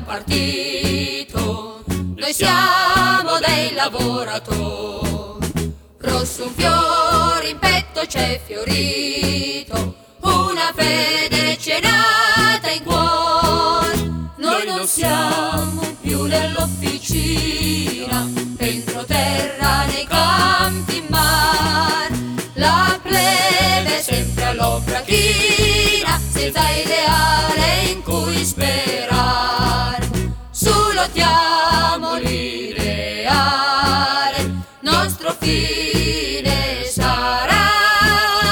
partito, noi siamo dei lavoratori. Rosso un fiore in petto c'è fiorito, una fede ci è nata in cuore. Noi non siamo più nell'officina, dentro terra, nei campi, in mar. La plebe è sempre all'opera china, senza ideale in cui sperare. Lottiamo l'ideale, nostro fine sarà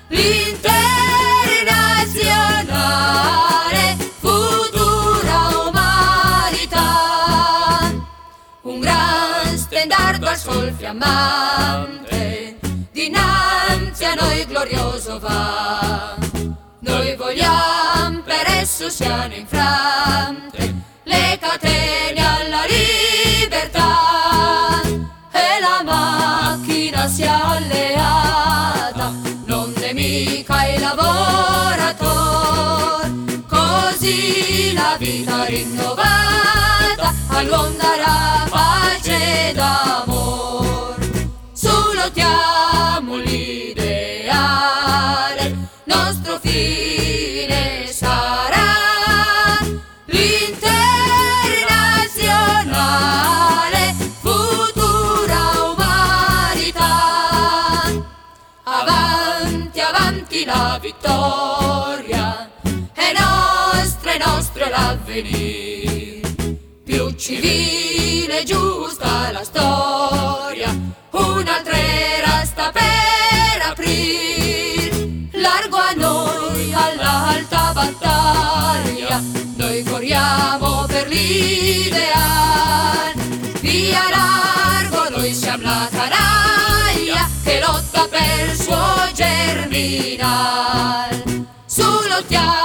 l'internazionale, futura umanità. Un gran stendardo al sol fiammante, dinanzi a noi glorioso va. Noi vogliamo per esso siano infrante le catene alla libertà, e la macchina sia alleata, non nemica il lavorator. Così la vita rinnovata all'uom darà pace d'amor. Su lottiamo l'ideale, nostro fine sarà futura umanità. Avanti, avanti la vittoria, è nostra l'avvenir. Più civile e giusta la storia, un'altra era sta per aprir. Largo a noi all'alta battaglia, noi corriamo per l'ideale. Via largo, noi siamo la canaglia che lotta per suo germinal. Su lottiamo